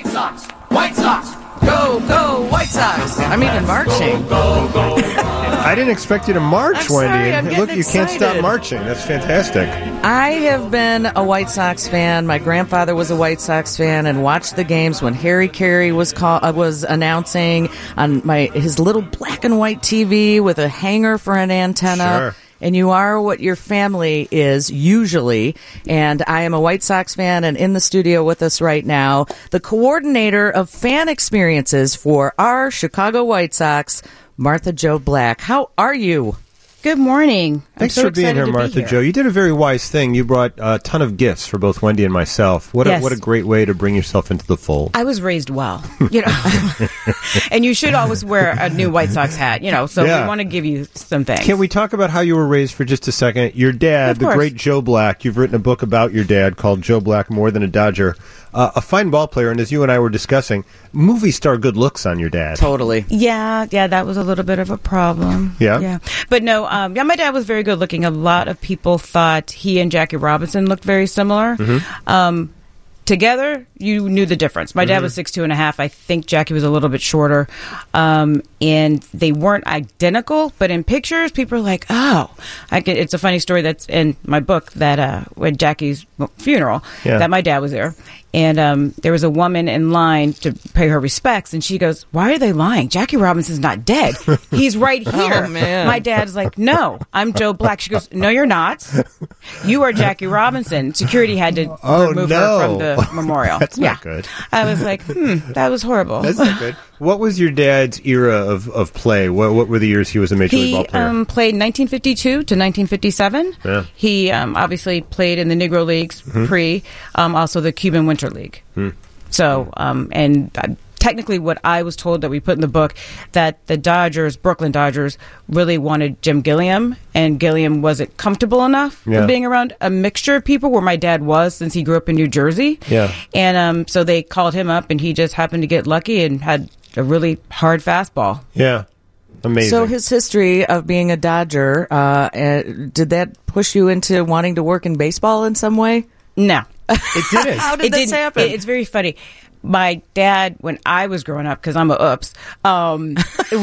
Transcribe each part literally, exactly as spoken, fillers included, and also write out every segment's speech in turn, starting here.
White Sox! White Sox! Go, go, White Sox! I'm even marching. Go, go, go. I didn't expect you to march, I'm sorry, Wendy. I'm And look, getting you can't stop excited. marching. That's fantastic. I have been a White Sox fan. My grandfather was a White Sox fan and watched the games when Harry Carey was call, uh, was announcing on my his little black and white T V with a hanger for an antenna. Sure. And you are what your family is usually. And I am a White Sox fan, and in the studio with us right now, the coordinator of fan experiences for our Chicago White Sox, Martha Jo Black. How are you? Good morning. Thanks I'm so for being excited here, to be Martha here. Jo. You did a very wise thing. You brought a ton of gifts for both Wendy and myself. What, Yes. a, what a great way to bring yourself into the fold. I was raised well, you know, and you should always wear a new White Sox hat, you know. So Yeah. we want to give you some things. Can we talk about how you were raised for just a second? Your dad, Of the course. great Joe Black, you've written a book about your dad called Joe Black, More Than a Dodger. Uh, a fine ball player, and as you and I were discussing, movie star good looks on your dad. Totally. Yeah, yeah, that was a little bit of a problem. Yeah? yeah, but no, um, yeah, my dad was very good looking. A lot of people thought he and Jackie Robinson looked very similar. Mm-hmm. Um, together, you knew the difference. My dad was six two and a half. I think Jackie was a little bit shorter, um, and they weren't identical. But in pictures, people are like, "Oh, I can." It's a funny story that's in my book that uh, when Jackie's funeral, Yeah. that my dad was there. And um, there was a woman in line to pay her respects, and she goes, "Why are they lying? Jackie Robinson's not dead. He's right here." Oh, man. My dad's like, "No, I'm Joe Black." She goes, "No, you're not. You are Jackie Robinson." Security had to Oh, remove no. her from the memorial. That's yeah. not good. I was like, "Hmm, that was horrible." That's not good. What was your dad's era of, of play? What, what were the years he was a Major League He Ball player? um, played nineteen fifty-two to nineteen fifty-seven. Yeah. He um, obviously played in the Negro Leagues Mm-hmm. pre, um, also the Cuban Winter League. Hmm. So, um, and uh, technically what I was told that we put in the book, that the Dodgers, Brooklyn Dodgers, really wanted Jim Gilliam, and Gilliam wasn't comfortable enough Yeah. with being around a mixture of people where my dad was since he grew up in New Jersey. Yeah. And um, so they called him up, and he just happened to get lucky and had a really hard fastball. yeah. Amazing. So his history of being a Dodger, uh, uh, did that push you into wanting to work in baseball in some way? No. it didn't. How did it this didn't- happen? it- it's very funny. My dad, when I was growing up, because I'm a oops, um,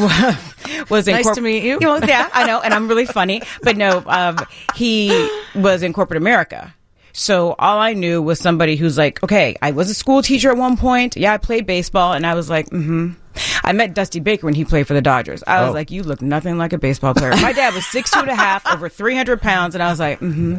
was in Nice corp- to meet you. know, yeah, I know, and I'm really funny. But no, um, he was in corporate America. So all I knew was somebody who's like, okay, I was a school teacher at one point. Yeah, I played baseball, and I was like, mm-hmm. I met Dusty Baker when he played for the Dodgers. I was Oh. like, you look nothing like a baseball player. My dad was six two and a half, over three hundred pounds, and I was like,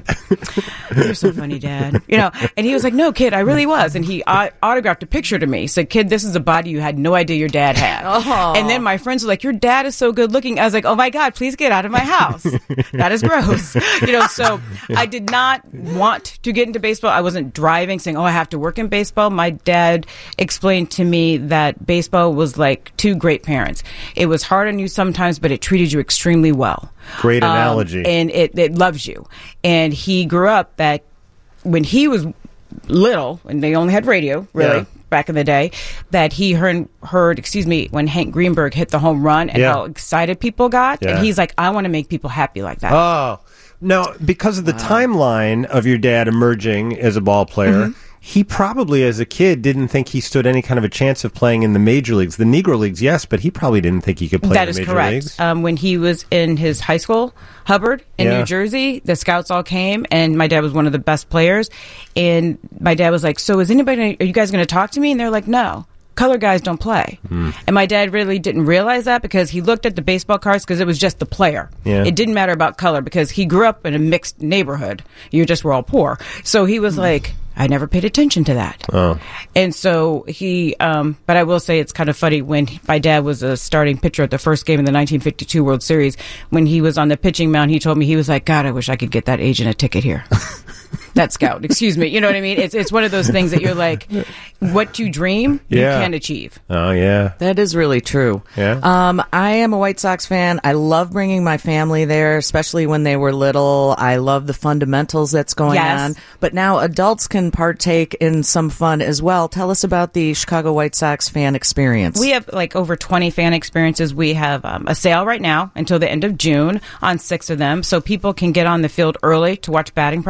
mm-hmm. You're so funny, Dad. You know, and he was like, no, kid, I really was. And he uh, autographed a picture to me. He said, kid, this is a body you had no idea your dad had. Oh. And then my friends were like, your dad is so good looking. I was like, oh my God, please get out of my house. That is gross. You know, so I did not want to get into baseball. I wasn't driving saying, oh, I have to work in baseball. My dad explained to me that baseball was like two great parents. It was hard on you sometimes, but it treated you extremely well. Great Um, analogy. and it, it loves you. And he grew up that when he was little, and they only had radio, really, Yeah. back in the day, that he heard, heard, excuse me, when Hank Greenberg hit the home run and Yeah. how excited people got. Yeah. And he's like, I want to make people happy like that. Oh, now because of the timeline of your dad emerging as a ball player, Mm-hmm. he probably, as a kid, didn't think he stood any kind of a chance of playing in the major leagues. The Negro Leagues, yes, but he probably didn't think he could play That in is the major correct. leagues. Um, when he was in his high school, Hubbard, in Yeah. New Jersey, the scouts all came, and my dad was one of the best players. And my dad was like, so is anybody, are you guys going to talk to me? And they're like, no. Color guys don't play. Hmm. And my dad really didn't realize that because he looked at the baseball cards because it was just the player. Yeah. It didn't matter about color because he grew up in a mixed neighborhood. You just were all poor. So he was like, I never paid attention to that. Oh. And so he, um, but I will say it's kind of funny when my dad was a starting pitcher at the first game in the nineteen fifty-two World Series. When he was on the pitching mound, he told me, he was like, God, I wish I could get that agent a ticket here. That scout, excuse me. You know what I mean? It's it's one of those things that you're like, what you dream, Yeah. you can achieve. Oh, yeah. That is really true. Yeah. Um, I am a White Sox fan. I love bringing my family there, especially when they were little. I love the fundamentals that's going Yes. on. But now adults can partake in some fun as well. Tell us about the Chicago White Sox fan experience. We have like over twenty fan experiences. We have um, a sale right now until the end of June on six of them. So people can get on the field early to watch batting practice.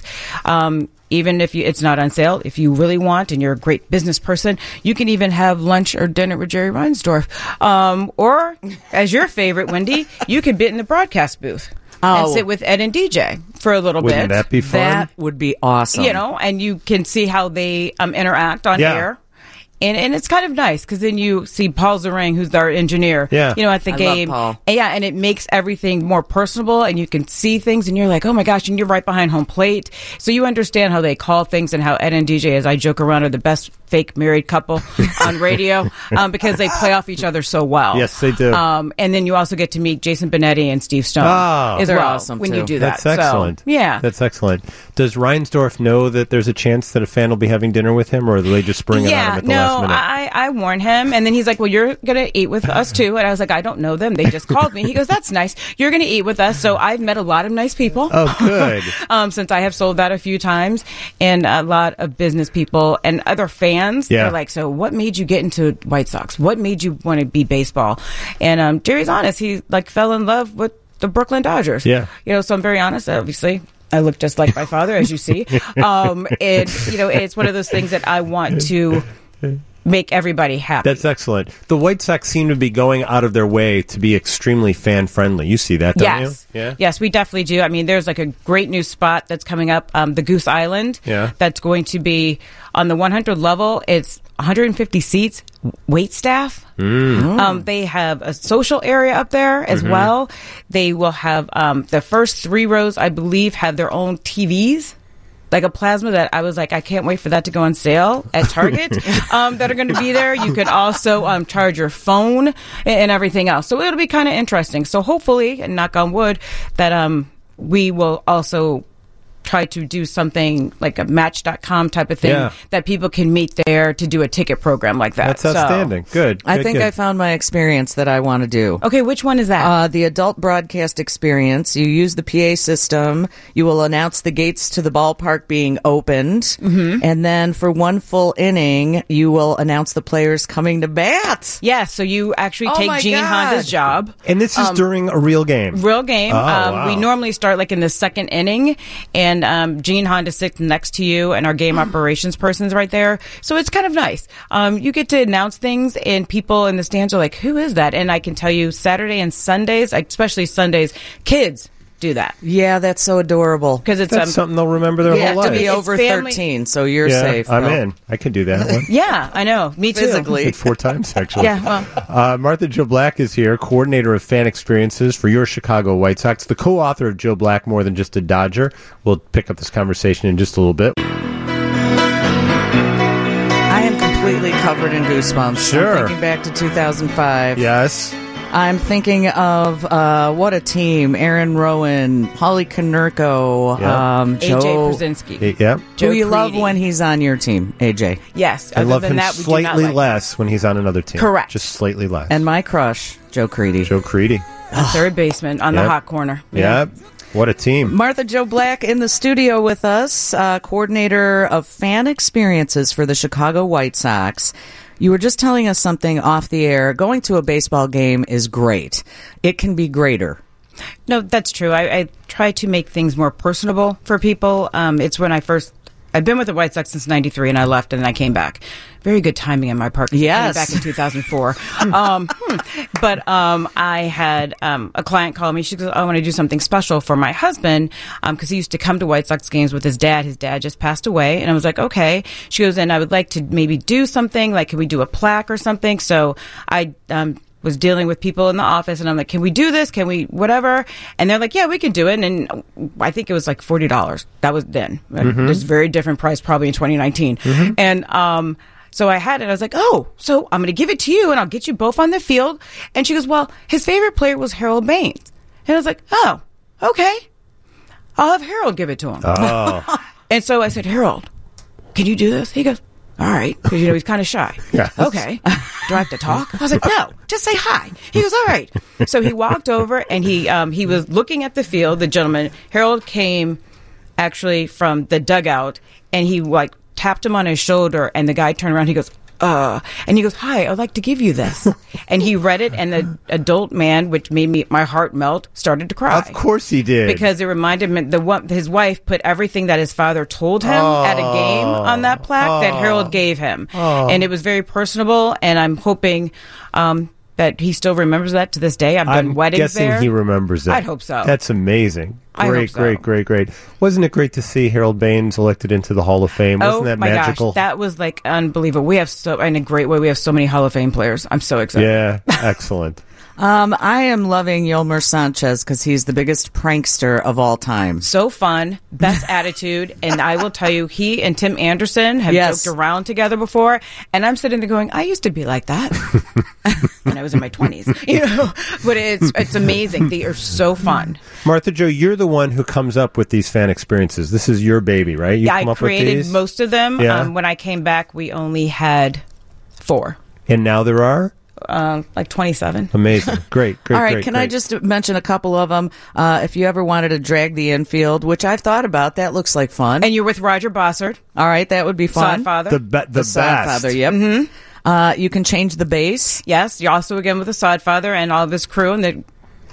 Um, even if you, it's not on sale, if you really want and you're a great business person, you can even have lunch or dinner with Jerry Reinsdorf. Um, or, as your favorite, Wendy, you could be in the broadcast booth. Oh. And sit with Ed and D J for a little Wouldn't bit. that be fun? That would be awesome. You know, and you can see how they um, interact on Yeah. air. And and it's kind of nice because then you see Paul Zarang, who's our engineer, Yeah. you know, at the I love game. Paul. And yeah, and it makes everything more personable and you can see things and you're like, oh my gosh, and you're right behind home plate. So you understand how they call things and how Ed and D J, as I joke around, are the best fake married couple on radio um, because they play off each other so well. Yes, they do. Um, and then you also get to meet Jason Benetti and Steve Stone Oh. as They're well awesome, when too. you do that. That's So, excellent. yeah. That's excellent. Does Reinsdorf know that there's a chance that a fan will be having dinner with him, or do they just spring it on him at the no, last minute? I, I warn him, and then he's like, well, you're going to eat with us, too. And I was like, I don't know them. They just called me. He goes, that's nice. You're going to eat with us. So I've met a lot of nice people. Oh, good. um, since I have sold that a few times, and a lot of business people and other fans. Yeah. They're like, so what made you get into White Sox? What made you want to be baseball? And um, Jerry's honest. He like fell in love with the Brooklyn Dodgers. Yeah. You know, so I'm very honest, obviously. I look just like my father, as you see. Um, and, you know, it's one of those things that I want to make everybody happy. That's excellent. The White Sox seem to be going out of their way to be extremely fan-friendly. You see that, don't Yes. you? Yeah. Yes, we definitely do. I mean, there's like a great new spot that's coming up, um, the Goose Island. Yeah. That's going to be on the one hundred level. It's one hundred fifty seats, wait staff. Mm. Um, they have a social area up there as Mm-hmm. well. They will have um, the first three rows, I believe, have their own T Vs. Like a plasma that I was like, I can't wait for that to go on sale at Target um, that are going to be there. You could also um, charge your phone and, and everything else. So it'll be kind of interesting. So hopefully, and knock on wood, that um, we will also try to do something like a match dot com type of thing Yeah. that people can meet there to do a ticket program like that. That's So- outstanding. Good. I good, think good. I found my experience that I want to do. Okay, which one is that? Uh, the adult broadcast experience. You use the P A system. You will announce the gates to the ballpark being opened. Mm-hmm. And then for one full inning, you will announce the players coming to bat. yeah, so you actually Oh take my Gene God. Honda's job. And this is during a real game. Real game. Oh, um, wow. We normally start like in the second inning, and um, Gene Honda sits next to you, and our game operations person's right there. So it's kind of nice. Um, you get to announce things, and people in the stands are like, "Who is that?" And I can tell you, Saturday and Sundays, especially Sundays, kids do that Yeah, that's so adorable. because it's That's um, something they'll remember their You whole have to life. be It's over family- thirteen, so you're yeah, safe. I'm No. in. I can do that one. yeah, I know, me too. Physically. Did four times, actually. Yeah, well. Uh, Martha Jo Black is here, coordinator of fan experiences for your Chicago White Sox, the co-author of Joe Black, More Than Just a Dodger. We'll pick up this conversation in just a little bit. I am completely covered in goosebumps. Sure. I'm thinking back to two thousand five. Yes. I'm thinking of uh, what a team: Aaron Rowan, Holly Konerko, Yeah. um, A J Joe. Brzezinski. Yeah. Joe Who you love Creedy. when he's on your team, A J. Yes. I Other love than him that, we do not slightly like less when he's on another team. Correct. Just slightly less. And my crush, Joe Creedy. Joe Creedy. a third baseman on Yep. the hot corner. Yeah. What a team. Martha Jo Black in the studio with us, uh, coordinator of fan experiences for the Chicago White Sox. You were just telling us something off the air. Going to a baseball game is great. It can be greater. No, that's true. I, I try to make things more personable for people. Um, it's when I first, I've been with the White Sox since ninety-three, and I left, and then I came back. Very good timing on my part. 'cause I came Yes. back in two thousand four. um, but um, I had um, a client call me. She goes, I want to do something special for my husband because he used to come to White Sox games with his dad. His dad just passed away. And I was like, okay. She goes, and I would like to maybe do something, like can we do a plaque or something? So I um, was dealing with people in the office, and I'm like, can we do this? Can we whatever? And they're like, yeah, we can do it. And I think it was like forty dollars. That was then. Mm-hmm. It's a very different price probably in twenty nineteen. Mm-hmm. And um, so I had it. I was like, oh, so I'm going to give it to you, and I'll get you both on the field. And she goes, well, his favorite player was Harold Baines. And I was like, oh, okay. I'll have Harold give it to him. Oh. And so I said, Harold, can you do this? He goes, all right. Because, you know, he's kind of shy. Yes. Okay. Do I have to talk? I was like, no, just say hi. He goes, all right. So he walked over, and he um, he was looking at the field, the gentleman. Harold came actually from the dugout, and he, like, tapped him on his shoulder, and the guy turned around. He goes, uh, and he goes, "Hi, I'd like to give you this." And he read it, and the adult man, which made me my heart melt, started to cry. Of course he did. Because it reminded him the one his wife put everything that his father told him oh, at a game on that plaque oh, that Harold gave him, oh. and it was very personable. And I'm hoping. Um, That he still remembers that to this day. I've done I'm weddings guessing there. he remembers it. I'd hope so. That's amazing. I hope Great, so. great, great, great. Wasn't it great to see Harold Baines elected into the Hall of Fame? Wasn't oh that my magical? gosh, that was like unbelievable. We have so in a great way. We have so many Hall of Fame players. I'm so excited. Yeah, excellent. Um, I am loving Yolmer Sanchez because he's the biggest prankster of all time. So fun, best attitude, and I will tell you, he and Tim Anderson have Yes. joked around together before, and I'm sitting there going, I used to be like that when I was in my twenties, you know. But it's it's amazing. They are so fun. Martha Jo, you're the one who comes up with these fan experiences. This is your baby, right? You Yeah, come I up with created these? most of them. Yeah. Um, when I came back, we only had four, And now there are? uh, like twenty-seven. Amazing. Great, great, All right, great, can great. I just mention a couple of them? Uh, if you ever wanted to drag the infield, which I've thought about, that looks like fun. And you're with Roger Bossard, All right, that would be fun. Sodfather. The, be- the, The best. Sodfather, yep. Mm-hmm. Uh, you can change the base. Yes, you're also again with the Sodfather and all of his crew, and the,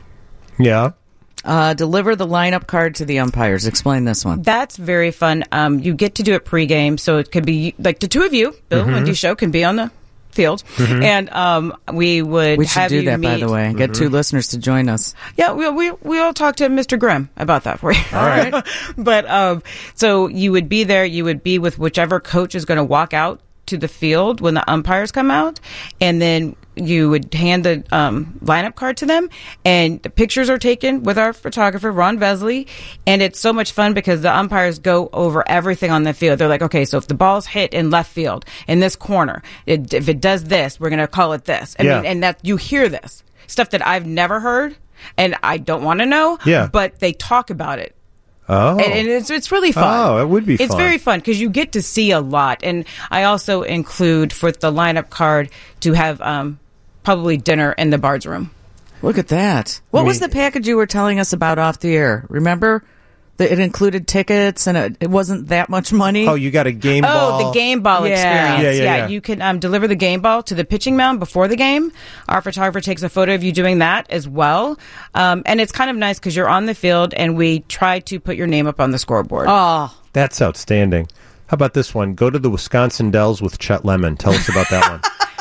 Yeah. Uh, deliver the lineup card to the umpires. Explain this one. that's very fun. Um, you get to do it pregame, so it could be like the two of you, Bill Mm-hmm. and Wendy Show, can be on the field, and um, we would We should have do you that, by meet- the way. Get two listeners to join us. Yeah, we we we all talked to Mister Grimm about that for you. All right. But um, so you would be there. You would be with whichever coach is going to walk out to the field when the umpires come out, and then you would hand the um, lineup card to them, and the pictures are taken with our photographer Ron Vesley, and it's so much fun because the umpires go over everything on the field. They're like, okay, so if the ball's hit in left field in this corner, it, if it does this, we're going to call it this. I Yeah. mean, and that you hear this stuff that I've never heard, and I don't want to know. Yeah. But they talk about it. Oh. And, and it's it's really fun. Oh, it would be It's fun. very fun because you get to see a lot. And I also include for the lineup card to have um, probably dinner in the Bards room. Look at that. What mean- was the package you were telling us about off the air? Remember? That it included tickets and it, it wasn't that much money. Oh, you got a game ball. Oh, the game ball Yeah. experience. Yeah, yeah, yeah. You can um, deliver the game ball to the pitching mound before the game. Our photographer takes a photo of you doing that as well. Um, and it's kind of nice because you're on the field and we try to put your name up on the scoreboard. Oh, That's outstanding. How about this one? Go to the Wisconsin Dells with Chet Lemon. Tell us about that one.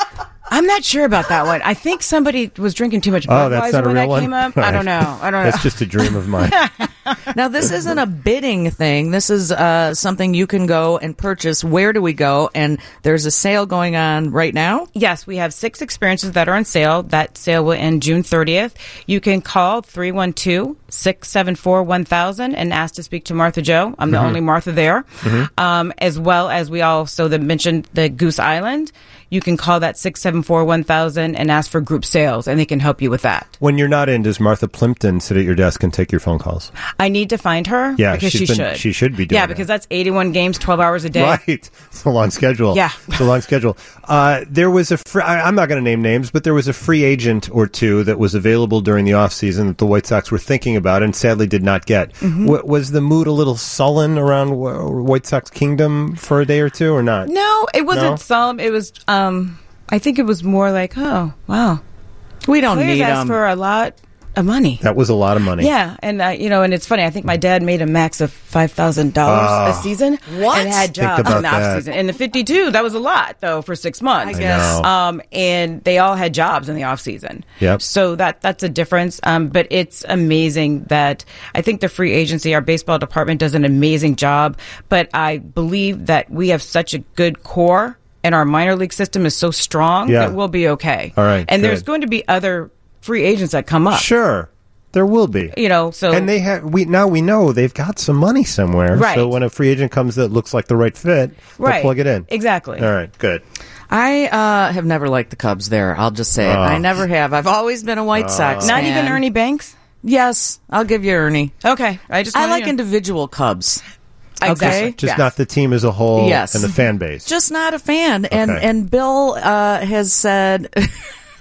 I'm not sure about that one. I think somebody was drinking too much Oh, that's Budweiser not a when real that one? came up. All I don't right. know. I don't know. That's just a dream of mine. now this isn't a bidding thing. This is uh, something you can go and purchase. Where do we go? And there's a sale going on right now. Yes, we have six experiences that are on sale. That sale will end June thirtieth. You can call three one two, six seven four, one thousand and ask to speak to Martha Jo. I'm the only Martha there. Um, as well as we also the, mentioned the Goose Island. You can call that six seven four, one thousand and ask for group sales, and they can help you with that. When you're not in, does Martha Plimpton sit at your desk and take your phone calls? I need to find her Yeah, because she's she been- should. she should be doing Yeah, that. because that's eighty-one games, twelve hours a day. Right. It's a long schedule. Yeah. It's a long schedule. Uh, there was a fr- I, I'm not going to name names, but there was a free agent or two that was available during the offseason that the White Sox were thinking about and sadly did not get. Mm-hmm. W- was the mood a little sullen around w- White Sox Kingdom for a day or two or not? No, it wasn't No? solemn. It was, um, I think it was more like, oh, wow. We don't Players need ask them. for a lot of money. That was a lot of money. Yeah, and uh, you know, and it's funny. I think my dad made a max of five thousand dollars Oh. a season. What? And had Think jobs about in the that. off season. In the fifty-two, that was a lot though for six months. I guess. know. Um, and they all had jobs in the off season. Yep. So that that's a difference. Um, but it's amazing that I think the free agency, our baseball department, does an amazing job. But I believe that we have such a good core. And our minor league system is so strong Yeah. that we'll be okay. All right, And there's good. going to be other free agents that come up. Sure. There will be. You know, so And they have we now we know they've got some money somewhere. Right. So when a free agent comes that looks like the right fit, they'll right, plug it in. Exactly. All right, good. I uh, have never liked the Cubs there. I'll just say it. Oh. I never have. I've always been a White Sox Not fan. even Ernie Banks. Yes, I'll give you Ernie. Okay, I just I wanna, like you know- individual Cubs. Exactly. Okay. Just Yes. not the team as a whole Yes. and the fan base. Just not a fan. And Okay. and Bill uh, has said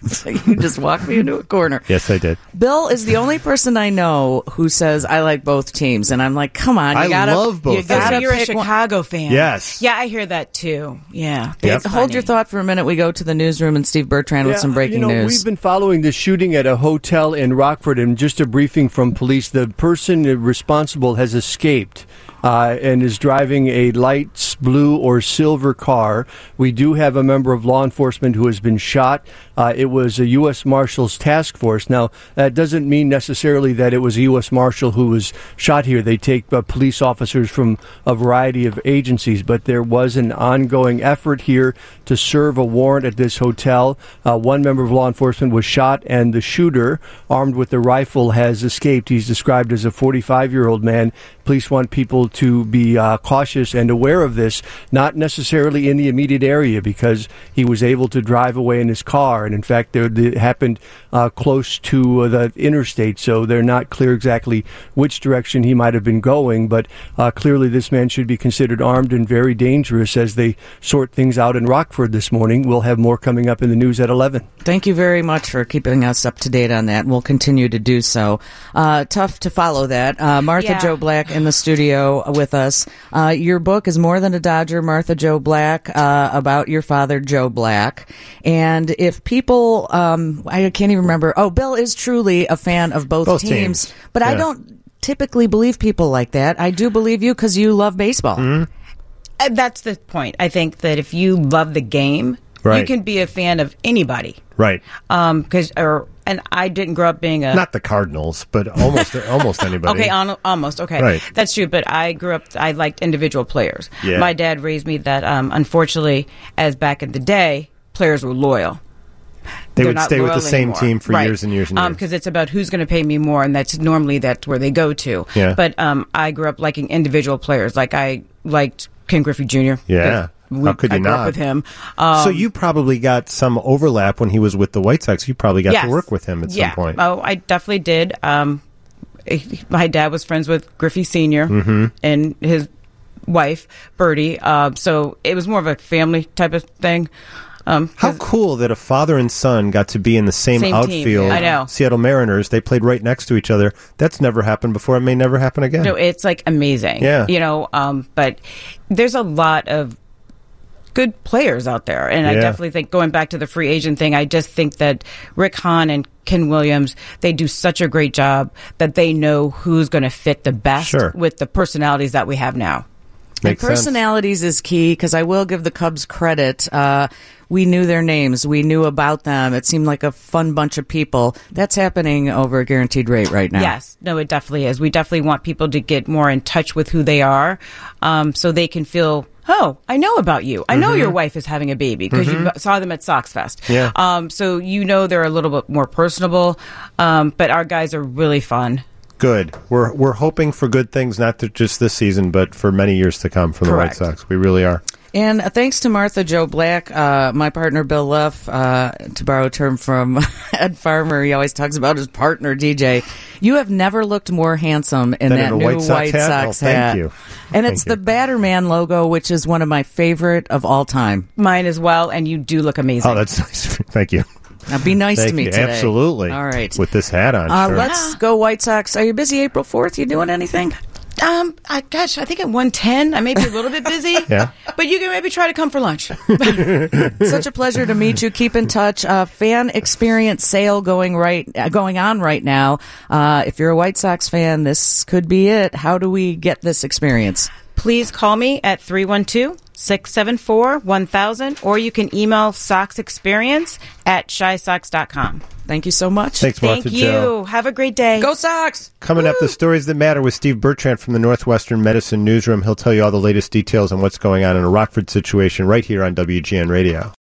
So you just walked me into a corner. Yes, I did. Bill is the only person I know who says I like both teams, and I'm like, come on, you I gotta, love both You gotta You're a pick one. Chicago fan. Yes. Yeah, I hear that too. Yeah. Yep. That's Hold funny. your thought for a minute. We go to the newsroom and Steve Bertrand with some breaking you know, news. We've been following the shooting at a hotel in Rockford, and just a briefing from police. The person responsible has escaped. Uh, and is driving a light blue or silver car. We do have a member of law enforcement who has been shot. Uh, it was a U S Marshals task force. Now, that doesn't mean necessarily that it was a U S Marshal who was shot here. They take uh, police officers from a variety of agencies, but there was an ongoing effort here to serve a warrant at this hotel. Uh, one member of law enforcement was shot, and the shooter, armed with a rifle, has escaped. He's described as a forty-five-year-old man. Police want people to be uh, cautious and aware of this, not necessarily in the immediate area, because he was able to drive away in his car. And in fact, there, it happened uh, close to uh, the interstate, so they're not clear exactly which direction he might have been going. But uh, clearly this man should be considered armed and very dangerous as they sort things out in Rockford this morning. We'll have more coming up in the news at eleven. Thank you very much for keeping us up to date on that. We'll continue to do so. Uh, tough to follow that. Uh, Martha Yeah. Jo Black in the studio with us. Uh, your book is More Than a Dodger, Martha Jo Black, uh, about your father, Joe Black. And if people, um, I can't even remember. Oh, Bill is truly a fan of both, Both teams, teams. but I Yeah. don't typically believe people like that. I do believe you because you love baseball. Mm-hmm. Uh, That's the point. I think that if you love the game, you Right. can be a fan of anybody. Right. Um, cause, or, and I didn't grow up being a, Not the Cardinals, but almost almost anybody. Okay, on, almost. Okay. Right. That's true. But I grew up, I liked individual players. Yeah. My dad raised me that, um, unfortunately, as back in the day, players were loyal. They They're would not stay with the loyal same anymore. team for Right. years and years and years. Because it's about who's going to pay me more, and that's normally that's where they go to. Yeah. But um, I grew up liking individual players. Like I liked Ken Griffey Junior Yeah. We, How could you I grew not? up with him. Um, so you probably got some overlap when he was with the White Sox. You probably got yes. to work with him at yeah. some point. Oh, I definitely did. Um, my dad was friends with Griffey Senior Mm-hmm. and his wife, Bertie. Uh, so it was more of a family type of thing. Um, How cool that a father and son got to be in the same, Same team, outfield. yeah. I know. Seattle Mariners. They played right next to each other. That's never happened before. It may never happen again. No, it's like amazing. Yeah. You know, um, but there's a lot of good players out there. And I Yeah. definitely think going back to the free agent thing, I just think that Rick Hahn and Ken Williams, they do such a great job that they know who's going to fit the best Sure. with the personalities that we have now. Makes and sense. personalities is key because I will give the Cubs credit. Uh, we knew their names. We knew about them. It seemed like a fun bunch of people. That's happening over a guaranteed rate right now. Yes, no, it definitely is. We definitely want people to get more in touch with who they are, um, so they can feel, oh, I know about you. I know your wife is having a baby because you saw them at Sox Fest. Yeah. Um, so you know they're a little bit more personable, um, but our guys are really fun. Good. We're we're hoping for good things, not to just this season, but for many years to come from Correct. the White Sox. We really are. And thanks to Martha Jo Black, uh, my partner Bill Luff, uh, to borrow a term from Ed Farmer, he always talks about his partner D J. You have never looked more handsome in Than that in a new White Sox White hat? Sox Oh, thank hat. you. And Thank it's you. the Batterman logo, which is one of my favorite of all time. Mine as well, and you do look amazing. Oh, that's nice. Thank you. Now be nice Thank to me you. today. Absolutely. All right. With this hat on. Uh, sure. let's go White Sox. Are you busy April fourth? You doing anything? Um, I, gosh, I think at one ten, I may be a little bit busy. Yeah. But you can maybe try to come for lunch. Such a pleasure to meet you. Keep in touch. Uh, fan experience sale going right, uh, going on right now. Uh, if you're a White Sox fan, this could be it. How do we get this experience? Please call me at three one two, six seven four, one thousand, or you can email soxexperience at shy sox dot com. Thank you so much. Thanks, Martha Thank you. Jo. Have a great day. Go Sox! Coming up, the stories that matter with Steve Bertrand from the Northwestern Medicine Newsroom. He'll tell you all the latest details on what's going on in a Rockford situation right here on W G N Radio.